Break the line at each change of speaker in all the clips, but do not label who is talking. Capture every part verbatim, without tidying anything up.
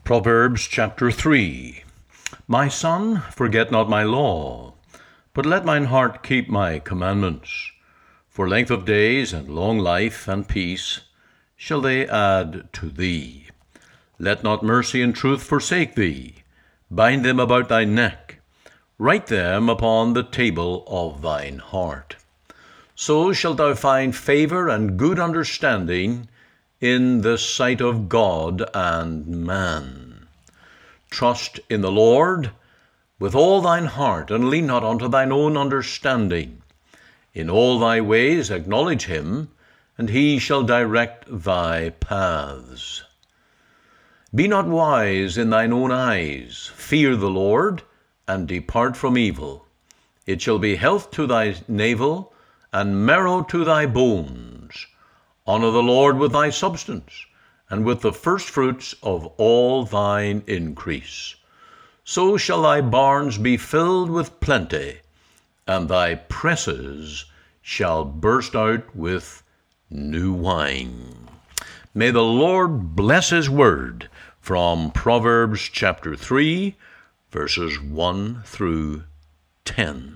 Proverbs chapter three. My son, forget not my law, but let mine heart keep my commandments. For length of days and long life and peace shall they add to thee. Let not mercy and truth forsake thee. Bind them about thy neck. Write them upon the table of thine heart. So shalt thou find favor and good understanding in the sight of God and man. Trust in the Lord with all thine heart, and lean not unto thine own understanding. In all thy ways acknowledge him, and he shall direct thy paths. Be not wise in thine own eyes. Fear the Lord, and depart from evil. It shall be health to thy navel, and marrow to thy bones. Honor the Lord with thy substance, and with the firstfruits of all thine increase. So shall thy barns be filled with plenty, and thy presses shall burst out with new wine. May the Lord bless his word from Proverbs chapter three, verses one through ten.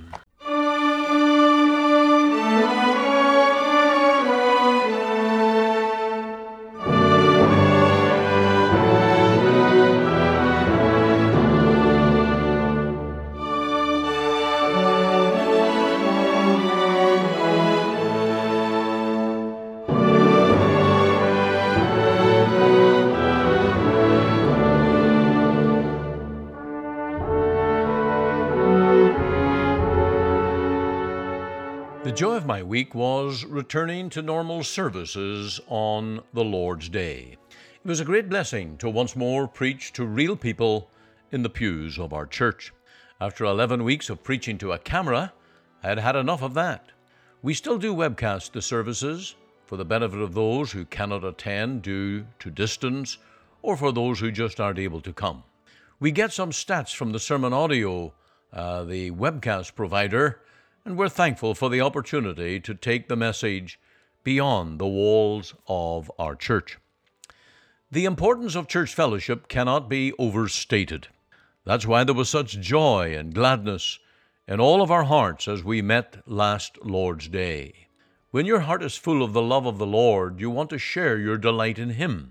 The joy of my week was returning to normal services on the Lord's Day. It was a great blessing to once more preach to real people in the pews of our church. After eleven weeks of preaching to a camera, I had had enough of that. We still do webcast the services for the benefit of those who cannot attend due to distance or for those who just aren't able to come. We get some stats from the Sermon Audio, uh, the webcast provider, and we're thankful for the opportunity to take the message beyond the walls of our church. The importance of church fellowship cannot be overstated. That's why there was such joy and gladness in all of our hearts as we met last Lord's Day. When your heart is full of the love of the Lord, you want to share your delight in Him.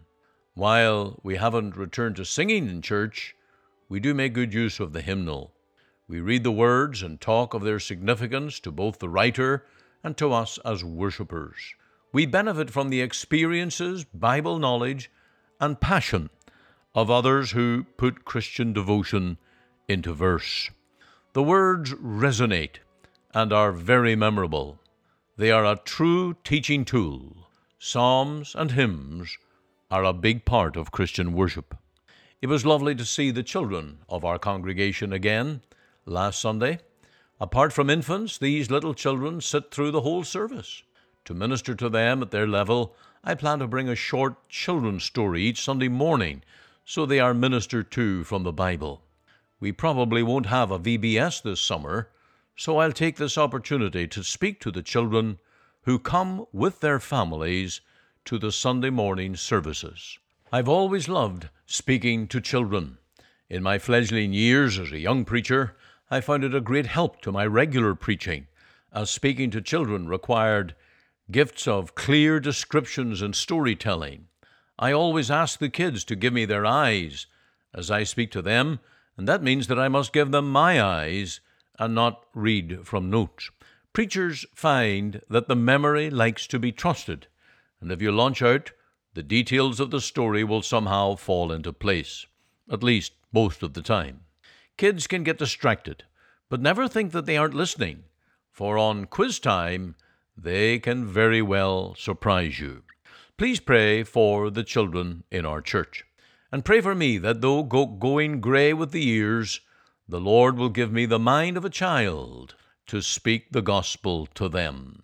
While we haven't returned to singing in church, we do make good use of the hymnal. We read the words and talk of their significance to both the writer and to us as worshipers. We benefit from the experiences, Bible knowledge, and passion of others who put Christian devotion into verse. The words resonate and are very memorable. They are a true teaching tool. Psalms and hymns are a big part of Christian worship. It was lovely to see the children of our congregation again last Sunday. Apart from infants, these little children sit through the whole service. To minister to them at their level, I plan to bring a short children's story each Sunday morning so they are ministered to from the Bible. We probably won't have a V B S this summer, so I'll take this opportunity to speak to the children who come with their families to the Sunday morning services. I've always loved speaking to children. In my fledgling years as a young preacher, I found it a great help to my regular preaching, as speaking to children required gifts of clear descriptions and storytelling. I always ask the kids to give me their eyes as I speak to them, and that means that I must give them my eyes and not read from notes. Preachers find that the memory likes to be trusted, and if you launch out, the details of the story will somehow fall into place, at least most of the time. Kids can get distracted, but never think that they aren't listening, for on quiz time, they can very well surprise you. Please pray for the children in our church, and pray for me that though go- going gray with the years, the Lord will give me the mind of a child to speak the gospel to them.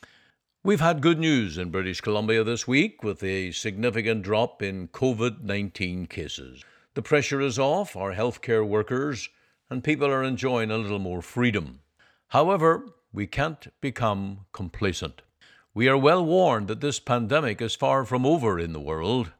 We've had good news in British Columbia this week with a significant drop in covid nineteen cases. The pressure is off our healthcare workers, and people are enjoying a little more freedom. However, we can't become complacent. We are well warned that this pandemic is far from over in the world.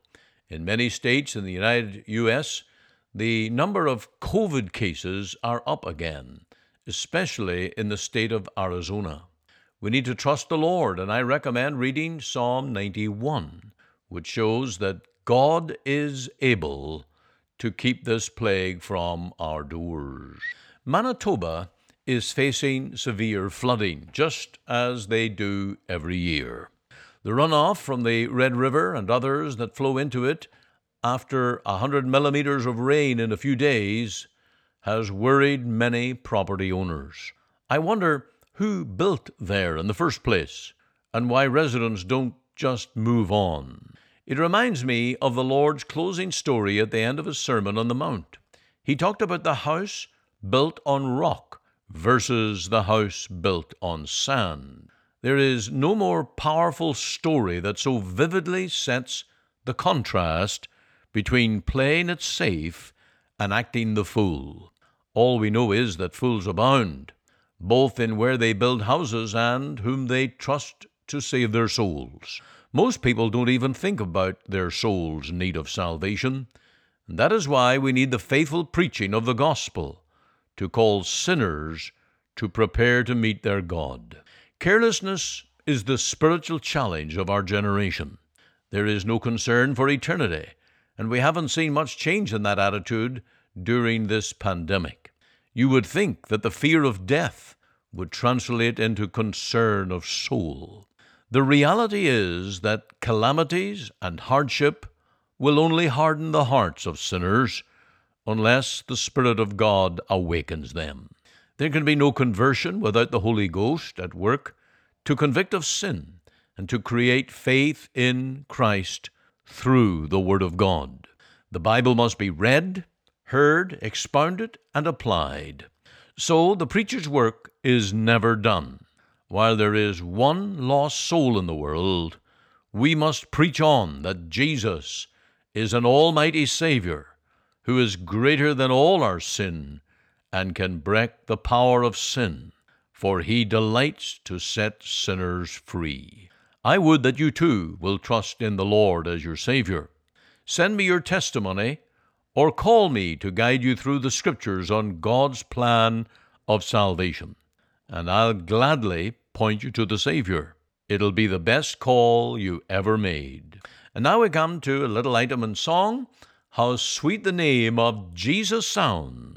In many states in the United U S, the number of COVID cases are up again, especially in the state of Arizona. We need to trust the Lord, and I recommend reading Psalm ninety-one, which shows that God is able to keep this plague from our doors. Manitoba is facing severe flooding, just as they do every year. The runoff from the Red River and others that flow into it after one hundred millimeters of rain in a few days has worried many property owners. I wonder who built there in the first place and why residents don't just move on. It reminds me of the Lord's closing story at the end of his Sermon on the Mount. He talked about the house built on rock versus the house built on sand. There is no more powerful story that so vividly sets the contrast between playing it safe and acting the fool. All we know is that fools abound, both in where they build houses and whom they trust to save their souls. Most people don't even think about their soul's need of salvation, and that is why we need the faithful preaching of the gospel to call sinners to prepare to meet their God. Carelessness is the spiritual challenge of our generation. There is no concern for eternity, and we haven't seen much change in that attitude during this pandemic. You would think that the fear of death would translate into concern of soul. The reality is that calamities and hardship will only harden the hearts of sinners unless the Spirit of God awakens them. There can be no conversion without the Holy Ghost at work to convict of sin and to create faith in Christ through the Word of God. The Bible must be read, heard, expounded, and applied. So the preacher's work is never done. While there is one lost soul in the world, we must preach on that Jesus is an almighty Savior who is greater than all our sin and can break the power of sin, for he delights to set sinners free. I would that you too will trust in the Lord as your Savior. Send me your testimony or call me to guide you through the Scriptures on God's plan of salvation, and I'll gladly point you to the Savior. It'll be the best call you ever made. And now we come to a little item in song, How Sweet the Name of Jesus Sounds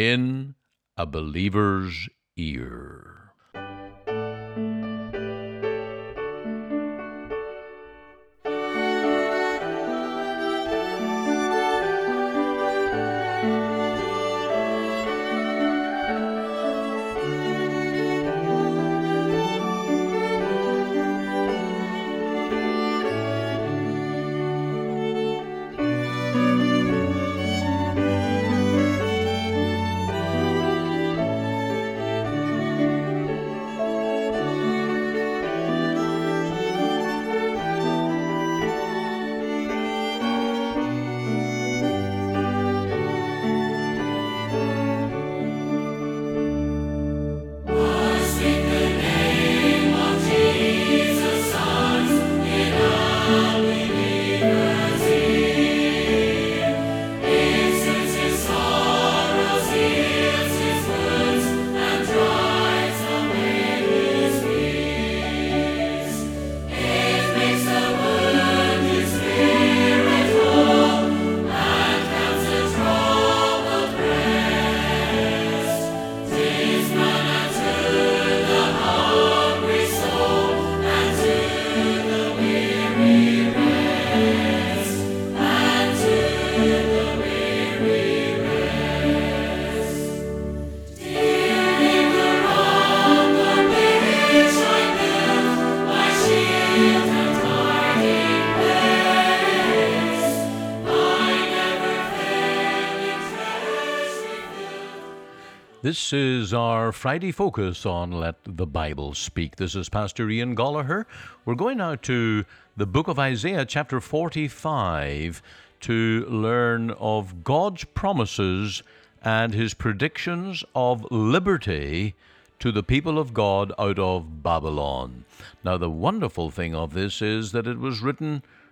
in a Believer's Ear. This is our Friday focus on Let the Bible Speak. This is Pastor Ian Gollaher. We're going now to the book of Isaiah, chapter forty-five, to learn of God's promises and his predictions of liberty to the people of God out of Babylon. Now, the wonderful thing of this is that it was written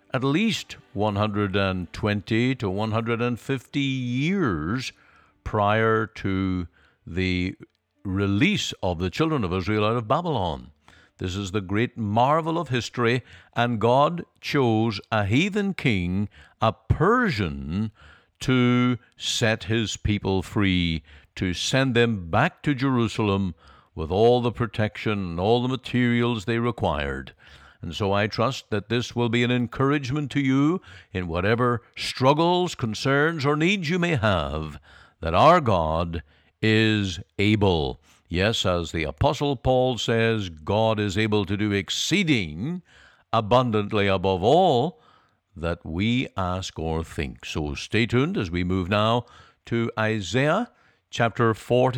at least one hundred twenty to one hundred fifty years prior to the release of the children of Israel out of Babylon. This is the great marvel of history, and God chose a heathen king, a Persian, to set his people free, to send them back to Jerusalem with all the protection and all the materials they required. And so I trust that this will be an encouragement to you in whatever struggles, concerns, or needs you may have, that our God is able. Yes, as the Apostle Paul says, God is able to do exceeding abundantly above all that we ask or think. So stay tuned as we move now to Isaiah chapter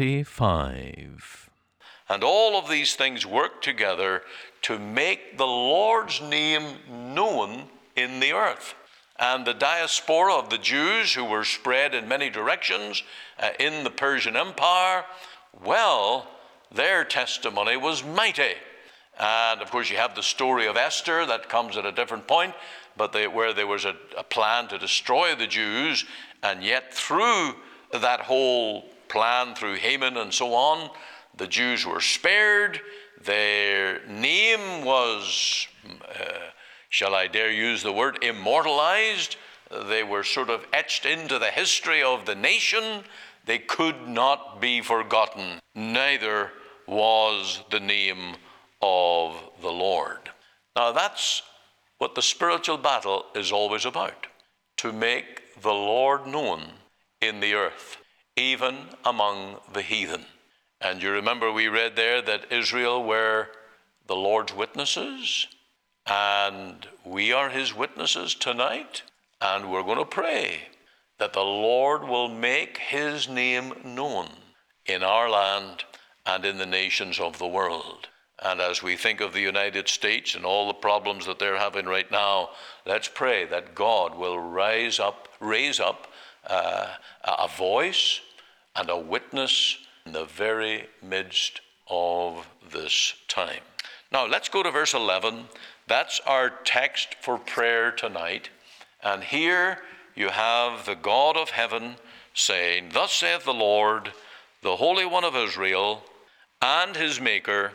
forty-five. And all of these things work together to make the Lord's name known in the earth. And the diaspora of the Jews who were spread in many directions uh, in the Persian Empire, well, their testimony was mighty. And of course you have the story of Esther that comes at a different point, but they, where there was a, a plan to destroy the Jews, and yet through that whole plan, through Haman and so on, the Jews were spared. Their name was, uh, shall I dare use the word, immortalized. They were sort of etched into the history of the nation. They could not be forgotten. Neither was the name of the Lord. Now that's what the spiritual battle is always about, to make the Lord known in the earth, even among the heathen. And you remember we read there that Israel were the Lord's witnesses, and we are his witnesses tonight, and we're going to pray that the Lord will make his name known in our land and in the nations of the world. And as we think of the United States and all the problems that they're having right now, let's pray that God will rise up, raise up uh, a voice and a witness in the very midst of this time. Now let's go to verse eleven. That's our text for prayer tonight. And here you have the God of heaven saying, "Thus saith the Lord, the Holy One of Israel, and his Maker,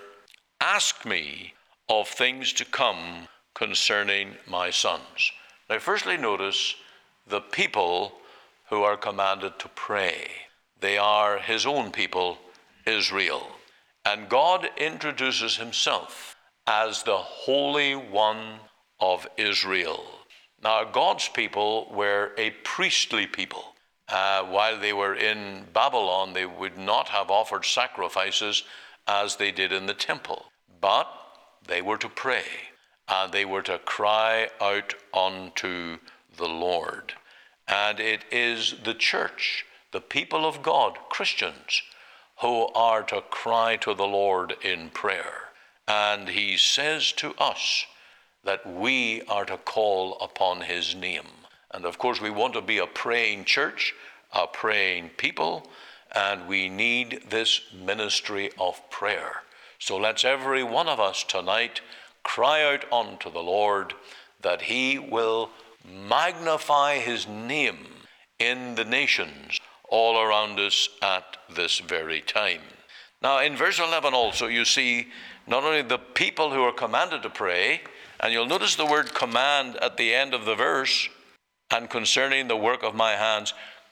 ask me of things to come concerning my sons." Now firstly notice the people who are commanded to pray. They are his own people, Israel. And God introduces himself as the Holy One of Israel. Now God's people were a priestly people. Uh, while they were in Babylon, they would not have offered sacrifices as they did in the temple. But they were to pray, and they were to cry out unto the Lord. And it is the church, the people of God, Christians, who are to cry to the Lord in prayer. And he says to us that we are to call upon his name. And of course we want to be a praying church, a praying people, and we need this ministry of prayer. So let's every one of us tonight cry out unto the Lord that he will magnify his name in the nations all around us at this very time. Now in verse eleven also you see not only the people who are commanded to pray, and you'll notice the word command at the end of the verse, and concerning the work of my hands,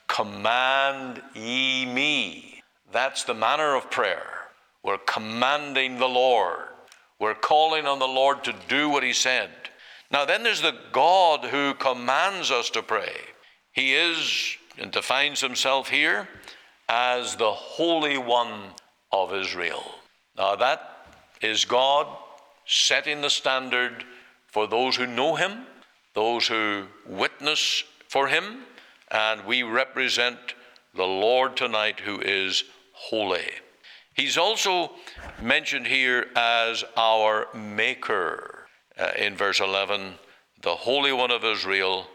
command ye me. That's the manner of prayer. We're commanding the Lord. We're calling on the Lord to do what he said. Now then there's the God who commands us to pray. He is, and defines himself here, as the Holy One of Israel. Now that is God setting the standard for those who know him, those who witness for him, and we represent the Lord tonight who is holy. He's also mentioned here as our Maker uh, in verse eleven, the Holy One of Israel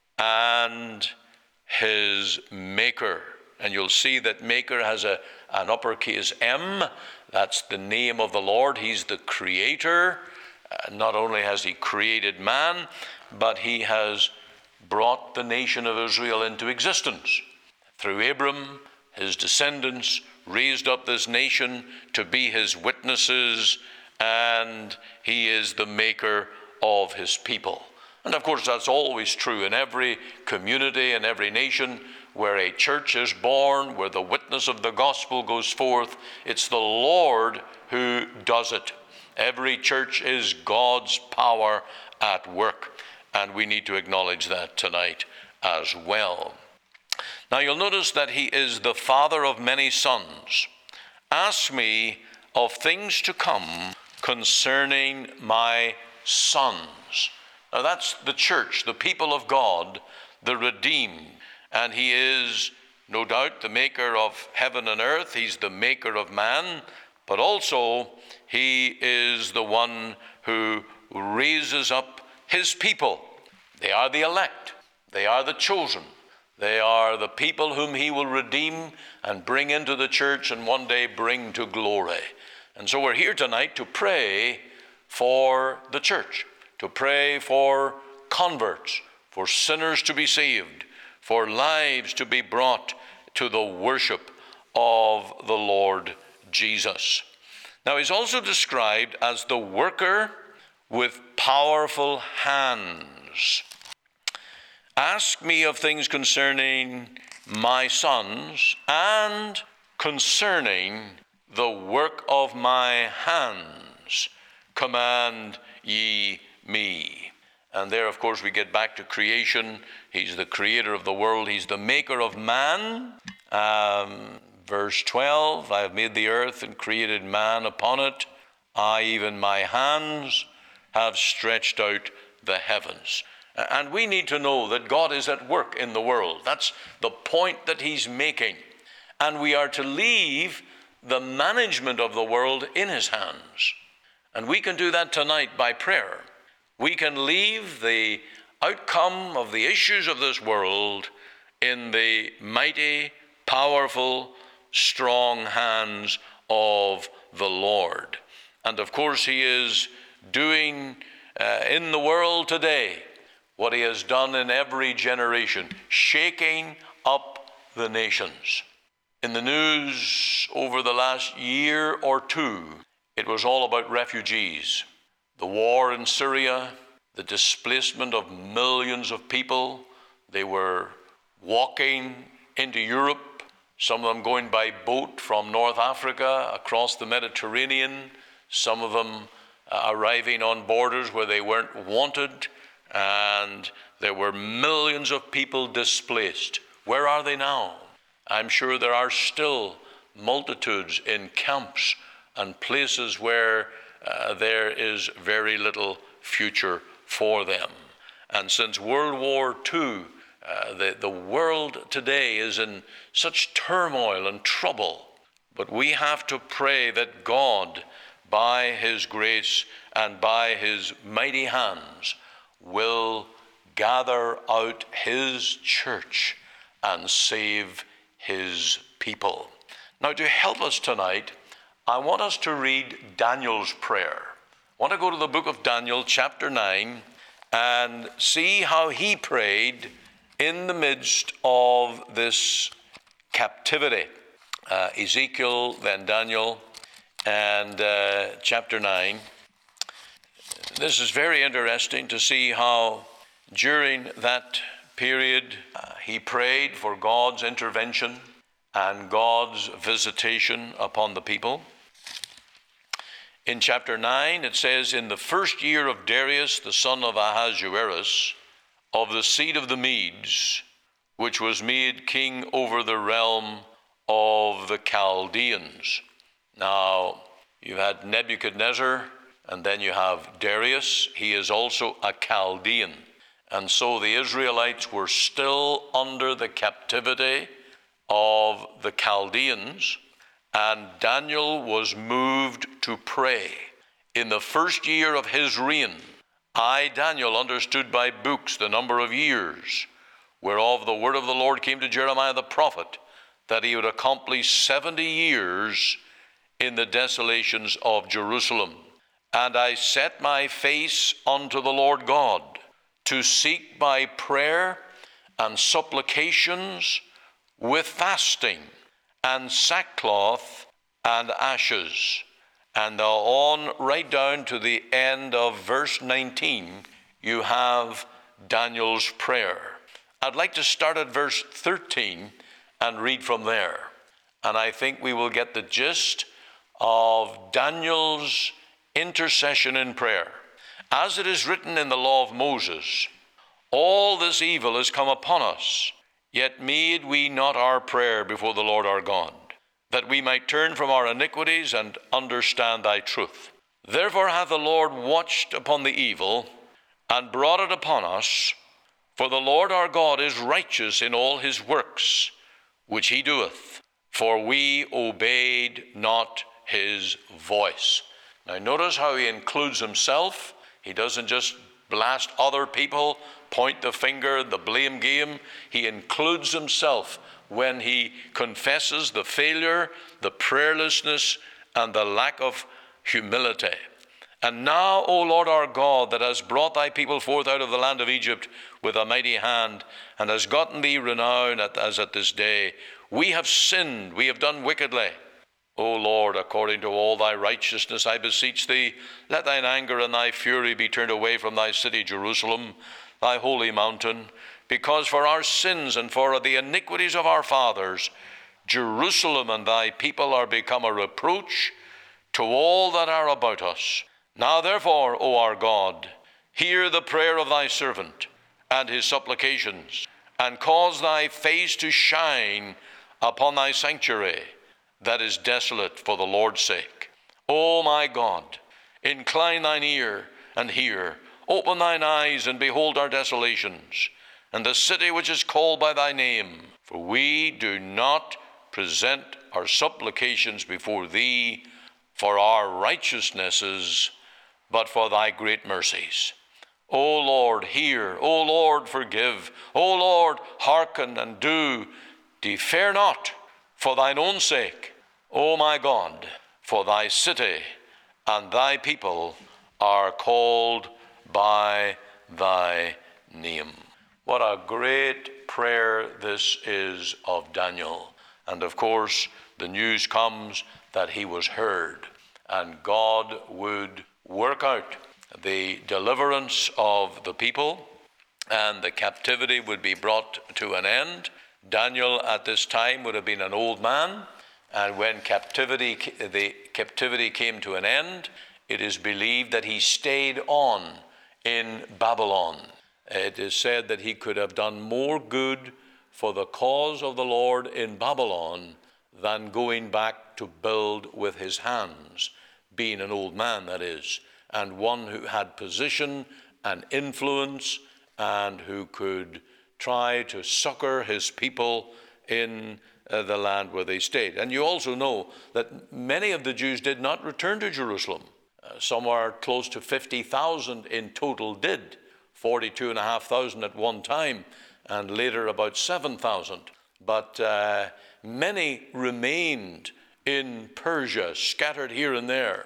and his Maker. And you'll see that Maker has a, an uppercase M. That's the name of the Lord. He's the creator. Uh, not only has he created man, but he has brought the nation of Israel into existence. Through Abram, his descendants raised up this nation to be his witnesses, and he is the maker of his people. And of course, that's always true in every community and every nation where a church is born, where the witness of the gospel goes forth. It's the Lord who does it. Every church is God's power at work, and we need to acknowledge that tonight as well. Now you'll notice that he is the father of many sons. Ask me of things to come concerning my sons. Now that's the church, the people of God, the redeemed. And he is, no doubt, the maker of heaven and earth. He's the maker of man. But also, he is the one who raises up his people. They are the elect. They are the chosen. They are the people whom he will redeem and bring into the church and one day bring to glory. And so we're here tonight to pray for the church, to pray for converts, for sinners to be saved, for lives to be brought to the worship of the Lord Jesus. Now, he's also described as the worker with powerful hands. Ask me of things concerning my sons and concerning the work of my hands. Command ye me. And there, of course, we get back to creation. He's the creator of the world. He's the maker of man. Um, verse twelve, I have made the earth and created man upon it. I, even my hands, have stretched out the heavens. And we need to know that God is at work in the world. That's the point that he's making. And we are to leave the management of the world in his hands. And we can do that tonight by prayer. We can leave the outcome of the issues of this world in the mighty, powerful, strong hands of the Lord. And of course, he is doing uh, in the world today what he has done in every generation, shaking up the nations. In the news over the last year or two, it was all about refugees. The war in Syria, the displacement of millions of people. They were walking into Europe, some of them going by boat from North Africa across the Mediterranean, some of them uh, arriving on borders where they weren't wanted, and there were millions of people displaced. Where are they now? I'm sure there are still multitudes in camps and places where uh, there is very little future for them. And since World War Two, uh, the, the world today is in such turmoil and trouble. But we have to pray that God, by his grace and by his mighty hands, will gather out his church and save his people. Now, to help us tonight, I want us to read Daniel's prayer. I want to go to the book of Daniel, chapter nine, and see how he prayed in the midst of this captivity. Uh, Ezekiel, then Daniel, and uh, chapter nine. This is very interesting to see how during that period uh, he prayed for God's intervention and God's visitation upon the people. In chapter nine, it says, in the first year of Darius, the son of Ahasuerus, of the seed of the Medes, which was made king over the realm of the Chaldeans. Now, you had Nebuchadnezzar, and then you have Darius. He is also a Chaldean. And so the Israelites were still under the captivity of the Chaldeans, and Daniel was moved to pray. In the first year of his reign, I, Daniel, understood by books the number of years, whereof the word of the Lord came to Jeremiah the prophet, that he would accomplish seventy years in the desolations of Jerusalem. And I set my face unto the Lord God, to seek by prayer and supplications with fasting and sackcloth and ashes. And on right down to the end of verse nineteen, you have Daniel's prayer. I'd like to start at verse thirteen and read from there. And I think we will get the gist of Daniel's intercession in prayer. As it is written in the law of Moses, all this evil has come upon us, yet made we not our prayer before the Lord our God, that we might turn from our iniquities and understand thy truth. Therefore hath the Lord watched upon the evil and brought it upon us, for the Lord our God is righteous in all his works, which he doeth, for we obeyed not his voice. Now notice how he includes himself. He doesn't just blast other people, point the finger, the blame game. He includes himself when he confesses the failure, the prayerlessness, and the lack of humility. And now, O Lord our God, that hast brought thy people forth out of the land of Egypt with a mighty hand, and has gotten thee renown at, as at this day, we have sinned, we have done wickedly. O Lord, according to all thy righteousness, I beseech thee, let thine anger and thy fury be turned away from thy city Jerusalem, thy holy mountain, because for our sins and for the iniquities of our fathers, Jerusalem and thy people are become a reproach to all that are about us. Now therefore, O our God, hear the prayer of thy servant and his supplications, and cause thy face to shine upon thy sanctuary that is desolate for the Lord's sake. O my God, incline thine ear and hear. Open thine eyes and behold our desolations, and the city which is called by thy name. For we do not present our supplications before thee for our righteousnesses, but for thy great mercies. O Lord, hear. O Lord, forgive. O Lord, hearken and do. Defer not for thine own sake. O my God, for thy city and thy people are called by thy name. What a great prayer this is of Daniel. And of course, the news comes that he was heard, and God would work out the deliverance of the people, and the captivity would be brought to an end. Daniel at this time would have been an old man, and when captivity, the captivity came to an end, it is believed that he stayed on in Babylon. It is said that he could have done more good for the cause of the Lord in Babylon than going back to build with his hands, being an old man, that is, and one who had position and influence and who could try to succor his people in uh, the land where they stayed. And you also know that many of the Jews did not return to Jerusalem. Uh, somewhere close to fifty thousand in total did, forty-two and a half thousand at one time, and later about seven thousand. But uh, many remained in Persia, scattered here and there.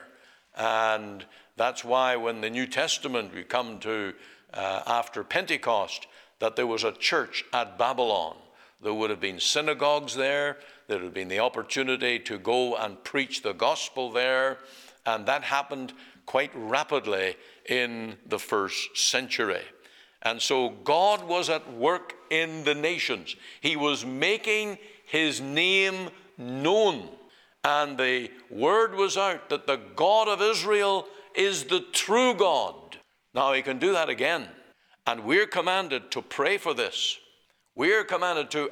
And that's why when the New Testament we come to uh, after Pentecost, that there was a church at Babylon. There would have been synagogues there. There would have been the opportunity to go and preach the gospel there. And that happened quite rapidly in the first century. And so God was at work in the nations. He was making his name known. And the word was out that the God of Israel is the true God. Now he can do that again. And we're commanded to pray for this. We're commanded to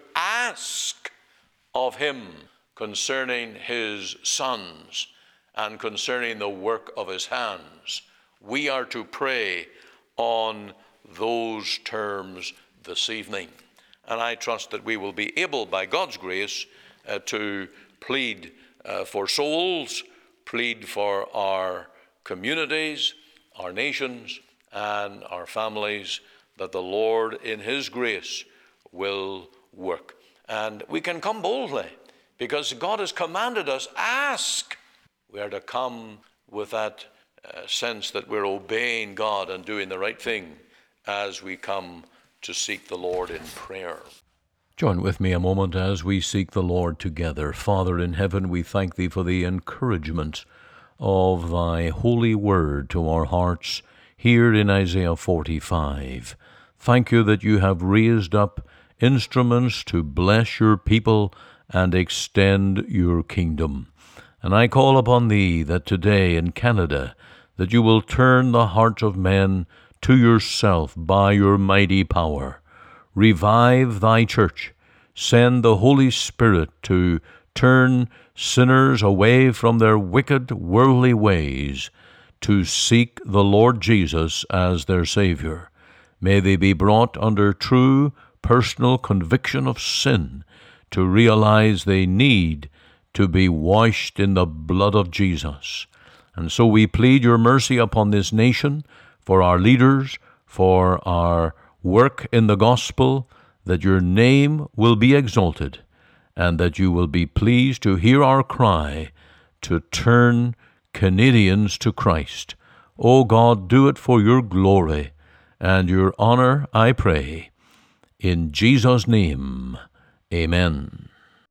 ask of him concerning his sons and concerning the work of his hands. We are to pray on those terms this evening. And I trust that we will be able, by God's grace, uh, to plead uh, for souls, plead for our communities, our nations, and our families, that the Lord in his grace will work. And we can come boldly because God has commanded us, ask. We are to come with that uh, sense that we're obeying God and doing the right thing as we come to seek the Lord in prayer. Join with me a moment as we seek the Lord together. Father in heaven, we thank Thee for the encouragement of Thy holy word to our hearts here in Isaiah forty-five. Thank You that You have raised up instruments to bless Your people and extend Your kingdom. And I call upon Thee that today in Canada, that You will turn the hearts of men to Yourself by Your mighty power. Revive Thy church. Send the Holy Spirit to turn sinners away from their wicked, worldly ways, to seek the Lord Jesus as their Savior. May they be brought under true personal conviction of sin, to realize they need to be washed in the blood of Jesus. And so we plead Your mercy upon this nation, for our leaders, for our work in the gospel, that Your name will be exalted, and that You will be pleased to hear our cry to turn Canadians to Christ. O God, do it for Your glory and Your honor, I pray. In Jesus' name, amen.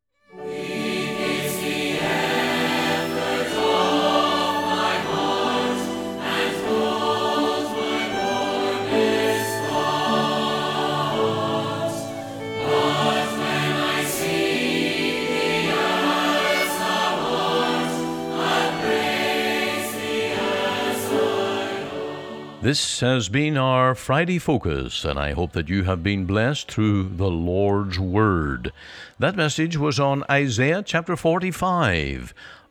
This has been our Friday Focus, and I hope that you have been blessed through the Lord's Word. That message was on Isaiah chapter forty-five,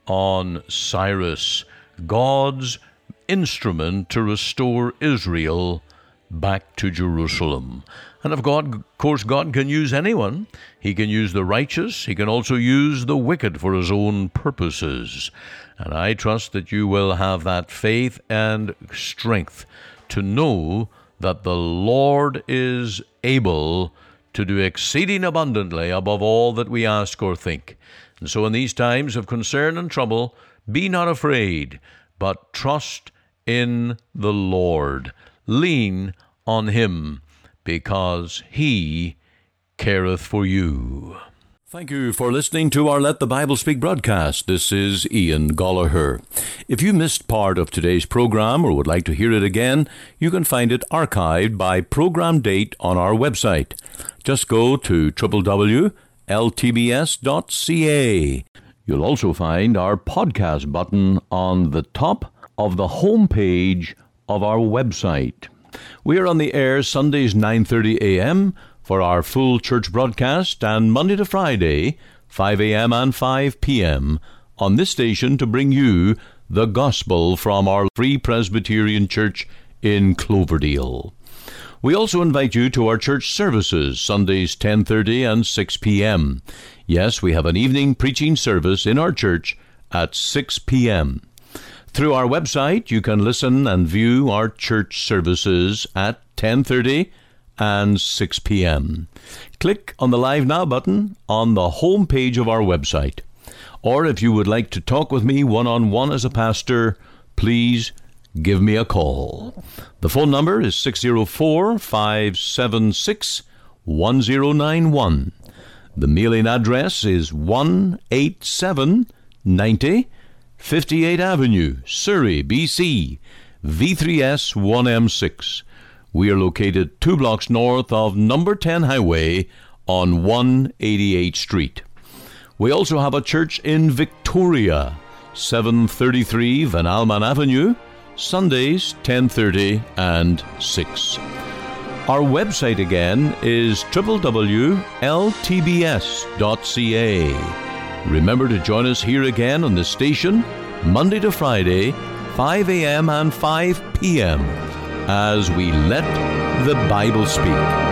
on Cyrus, God's instrument to restore Israel back to Jerusalem. And of God, of course, God can use anyone. He can use the righteous. He can also use the wicked for His own purposes. And I trust that you will have that faith and strength to know that the Lord is able to do exceeding abundantly above all that we ask or think. And so in these times of concern and trouble, be not afraid, but trust in the Lord. Lean on Him, because He careth for you. Thank you for listening to our Let the Bible Speak broadcast. This is Ian Gollaher. If you missed part of today's program or would like to hear it again, you can find it archived by program date on our website. Just go to w w w dot l t b s dot c a. You'll also find our podcast button on the top of the home page of our website. We are on the air Sundays nine thirty a.m., for our full church broadcast, and Monday to Friday, five a.m. and five p.m. on this station to bring you the gospel from our Free Presbyterian Church in Cloverdale. We also invite you to our church services, Sundays ten thirty and six p.m. Yes, we have an evening preaching service in our church at six p.m. Through our website, you can listen and view our church services at ten thirty and six p.m. Click on the Live Now button on the home page of our website. Or if you would like to talk with me one-on-one as a pastor, please give me a call. The phone number is six oh four, five seven six, one oh nine one. The mailing address is one eighty-seven ninety fifty-eighth Avenue, Surrey, B C, V three S one M six. We are located two blocks north of number ten Highway on one eighty-eighth Street. We also have a church in Victoria, seven thirty-three Van Alman Avenue, Sundays ten thirty and six. Our website again is w w w dot l t b s dot c a. Remember to join us here again on the station, Monday to Friday, five a.m. and five p.m., as we let the Bible speak.